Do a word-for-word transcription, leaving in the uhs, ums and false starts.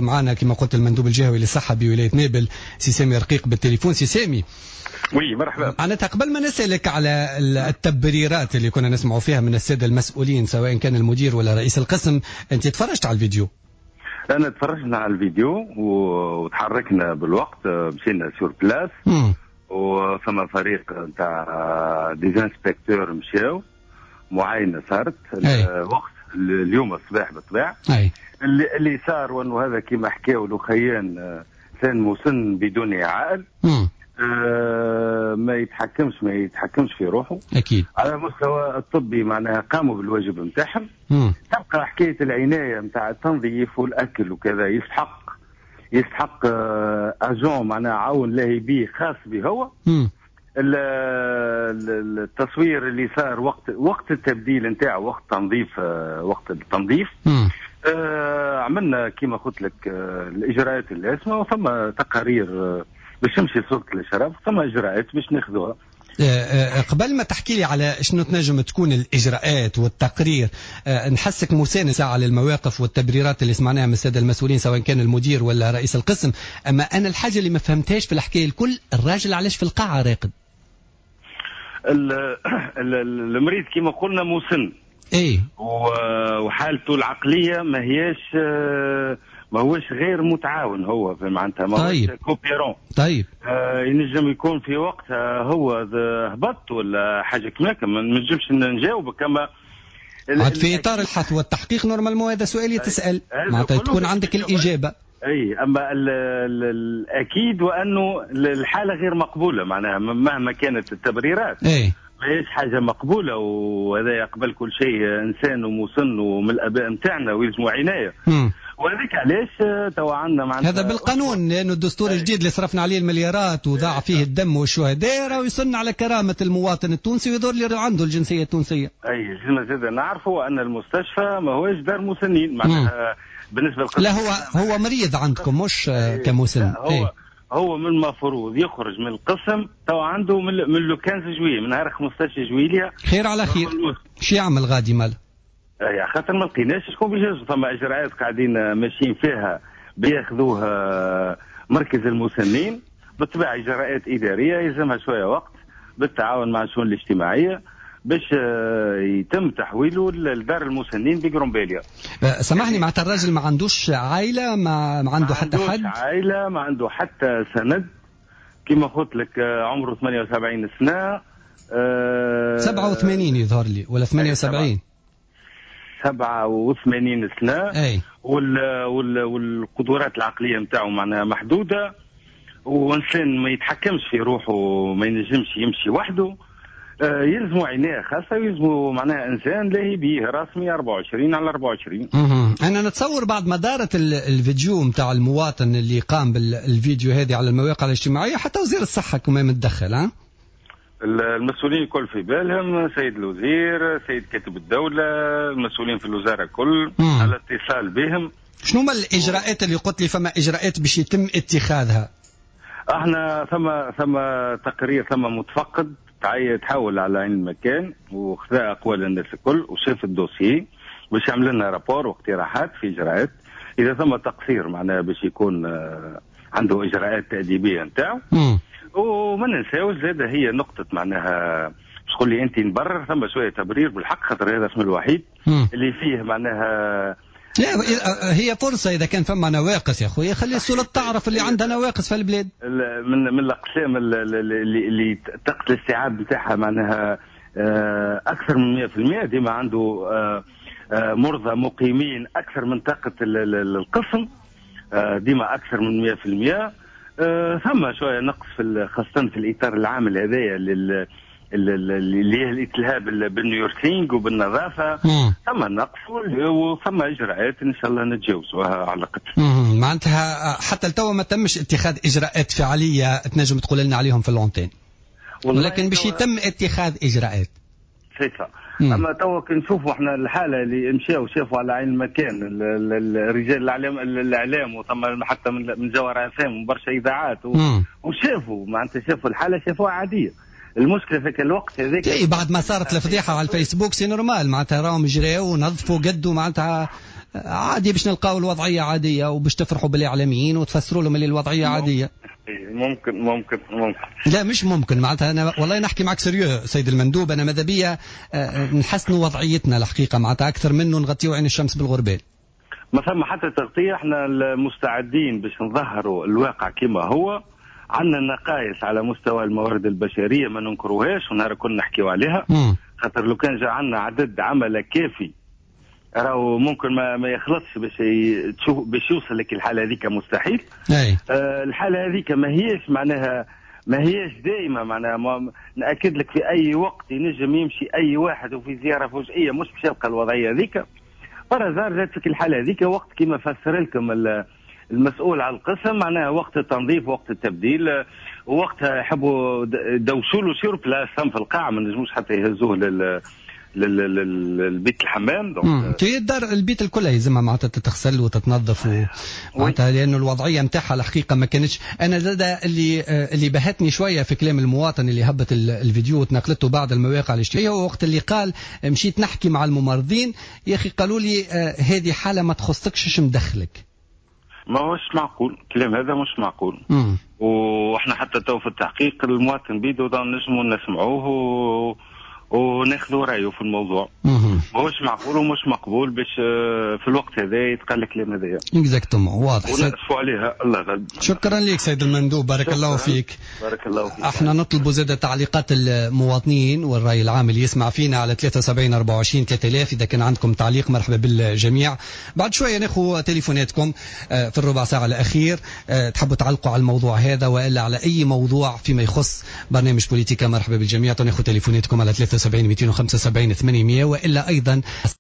معنا كما قلت المندوب الجهوي للصحة بولاية نابل سي سامي رقيق بالتليفون. سي سامي، وي مرحبا. معناتها قبل ما نسألك على التبريرات اللي كنا نسمعوا فيها من السادة المسؤولين سواء كان المدير ولا رئيس القسم، أنت تفرجت على الفيديو؟ أنا تفرجنا على الفيديو وتحركنا بالوقت، مشينا سور بلاس وفما فريق نتاع ديزانسبكتور مشاو، معاينة صارت الوقت اليوم الصباح بالطبيعة. اللي, اللي صار وانه هذا كما حكاوا لخيان انسان مسن بدون عائل، آه ما يتحكمش ما يتحكمش في روحه اكيد على المستوى الطبي، معناها قاموا بالواجب نتاعهم. تبقى حكايه العنايه نتاع التنظيف والاكل وكذا، يستحق يستحق آه اجون معناها عون لاهي به خاص به هو. التصوير اللي صار وقت وقت التبديل نتاعو، وقت تنظيف آه وقت التنظيف آه عملنا كما قلت لك آه الاجراءات اللازمه، وثم تقارير آه باش نمشي صوره الاشراف، ثم اجراءات باش ناخذوها. قبل ما تحكي لي على شنو تنجم تكون الاجراءات والتقرير، نحسك مساند ساعه للمواقف والتبريرات اللي سمعناها من الساده المسؤولين سواء كان المدير ولا رئيس القسم، اما انا الحاجه اللي ما فهمتهاش في الحكايه الكل، الراجل علاش في القاعه راقد؟ المريض كما قلنا مسن، ايه، وحالته العقليه ما هياش ما هوش غير متعاون، هو معناتها ما طيب. هوش كوبيرون. طيب آه ينجم يكون في وقت هو هبط ولا حاجه كما ما نجمش نجاوبك. كما عاد في اطار البحث والتحقيق نورمالمون هذا سؤال تسال معناتها تكون عندك الاجابه. اي اما ال ال الاكيد وانه الحاله غير مقبوله، معناها مهما كانت التبريرات اي ماهيش حاجه مقبوله، وهذا يقبل كل شيء انسان ومسن ومن الاباء نتاعنا ويلزموا عنايه. وهذيك علاش توا عندنا معناتها هذا بالقانون، لانه الدستور الجديد اللي صرفنا عليه المليارات وضاع فيه الدم والشهداء راه يصن على كرامه المواطن التونسي ويدور اللي عنده الجنسيه التونسيه. اي زي ما زاد نعرفوا ان المستشفى ما هوش دار مسنين، معناها بالنسبه للقسم لا هو هو مريض عندكم مش كمسن. هو أي. هو من المفروض يخرج من القسم توا عنده من من لو خمسة جويلية، من نهار خمسطاش جويلية خير على خير. شو يعمل غادي مال؟ يا خاطر ما لقيناش شكون بيجهزوا، ثم اجراءات قاعدين ماشيين فيها بياخذوها مركز المسنين، بالطبيعه اجراءات اداريه يلزمها شويه وقت بالتعاون مع الشؤون الاجتماعيه باش يتم تحويله لدار المسنين بقرنباليا. سامحني، معناتها الراجل ما عندوش عائله، ما, ما عنده حتى حد، ما عندوش عائله، ما عنده حتى سند، كما قلت لك عمره ثمانية وسبعين سنه. أه سبعة وثمانين يظهر لي ولا ثمانية وسبعين؟ سبعة وثمانين سنة. أي. وال وال والقدرات العقلية نتاعو معناها محدودة، وإنسان ما يتحكمش في روحه، ما ينجمش يمشي وحده، آه يلزموا عناية خاصة، ويلزموا معناها إنسان لاهي بيه رسمي أربعة وعشرين على أربعة وعشرين. أنا نتصور بعد ما دارت الفيديو نتاع المواطن اللي قام بالفيديو هذه على المواقع الاجتماعية، حتى وزير الصحة كمان متدخل. ها؟ المسؤولين الكل في بالهم، سيد الوزير، سيد كاتب الدولة، المسؤولين في الوزارة كل على اتصال بهم. شنو ما الإجراءات اللي قلت لي فما إجراءات باش يتم اتخاذها؟ احنا ثم ثم تقرير ثم متفقد تحول على عين المكان وخذا أقوال الناس الكل وشاف الدوسيي باش يعمل لنا رابور واقتراحات في إجراءات إذا ثم تقصير معناها باش يكون عنده إجراءات تأديبية نتاعو. وما ننساوش زاد هي نقطة معناها باش تقول لي أنت نبرر، ثم شوية تبرير بالحق خاطر هذا اسم الوحيد مم. اللي فيه معناها. لا هي فرصة إذا كان فما نواقص يا أخوي خلي السلطة تعرف اللي عندها نواقص في البلاد. من من الأقسام اللي, اللي طاقة الاستيعاب بتاعها معناها أكثر من مئة بالمئة، ديما عنده مرضى مقيمين أكثر من طاقة القسم، ديما أكثر من مئة بالمئة. ثم شوية نقص في خاصة في الإطار العام هذايا لل اللي هي الالتهاب بالنيورسينج وبالنظافه، ثم نقص وثم اجراءات ان شاء الله نتجاوزوها على قدر. معناتها حتى لتوا ما تمش اتخاذ اجراءات فعاليه تنجم تقول لنا عليهم في اللونتين، ولكن باش يتم اتخاذ اجراءات. صحيح. اما توا كنشوفوا احنا الحاله اللي مشاو شافوا على عين المكان الرجال الاعلام الاعلام وثم حتى من جوهر افام وبرشا اذاعات وشافوا معناتها شافوا الحاله شافوها عاديه. المشكله في الوقت هذاك اي بعد ما صارت الفضيحه على الفيسبوك سي نورمال معناتها راهم يجريوا ونظفوا قدوا معناتها عادي باش نلقاو الوضعية عادية وباش تفرحوا بالإعلاميين وتفسروا لهم اللي الوضعية عادية. ممكن ممكن ممكن لا مش ممكن معناتها أنا والله نحكي معك سيريو سيد المندوب. أنا ماذا بيا نحسنوا وضعيتنا الحقيقة معناتها أكثر منه نغطيوا عين الشمس بالغربال. ما ثم حتى تغطية. احنا المستعدين باش نظهروا الواقع كما هو. عندنا نقائص على مستوى الموارد البشرية ما ننكروهاش ونهار كنا نحكيو عليها. م. خاطر لو كان جا عندنا عدد عمل كافي راهو ممكن ما, ما يخلصش باش تشوف باش يوصل لك الحالة هذيك مستحيل. أي. آه الحالة هذيك ما هيش معناها ما هيش دائما معناها ما نأكد لك في أي وقت ينجم يمشي أي واحد وفي زيارة فجائية مش باش يلقى الوضعية هذيك. برازار جات لك الحالة هذيك وقت كما فسر لكم المسؤول على القسم معناها وقت التنظيف وقت التبديل ووقتها يحبوا دوشوا له سير بلاص في القاعة ما نجموش حتى يهزوه لل للبيت الحمام. دونك الدار البيت الكل يلزمها معناتها تتغسل وتتنظف معناتها لانه الوضعيه نتاعها الحقيقه ما كانتش. انا زاد اللي اللي بهتني شويه في كلام المواطن اللي هبط الفيديو وتنقلته بعض المواقع الاجتماعيه هو وقت اللي قال مشيت نحكي مع الممرضين يا اخي قالوا لي هذه حاله ما تخصكش ايش مدخلك. ما هوش معقول الكلام هذا مش معقول. مم. واحنا حتى تو في التحقيق المواطن بيدو نجموا نسمعوه و... وناخذوا رايه في الموضوع. ماهوش معقول ومش مقبول باش في الوقت هذا يتقال الكلام هذايا. اكزاكتومون واضح. ونأسفوا عليها الله غالب. شكرا لك سيد المندوب بارك الله فيك. بارك الله فيك. احنا نطلب زاد تعليقات المواطنين والرأي العام اللي يسمع فينا على ثلاثة وسبعين أربعة وعشرين ثلاثة آلاف. اذا كان عندكم تعليق مرحبا بالجميع. بعد شويه ناخذ تليفوناتكم في الربع ساعه الاخير تحبوا تعلقوا على الموضوع هذا والا على اي موضوع فيما يخص برنامج بوليتيكا. مرحبا بالجميع. ناخذ تليفوناتكم على ثلاثة وسبعين مئتين وخمسة وسبعين ثمانمئة والا ايضا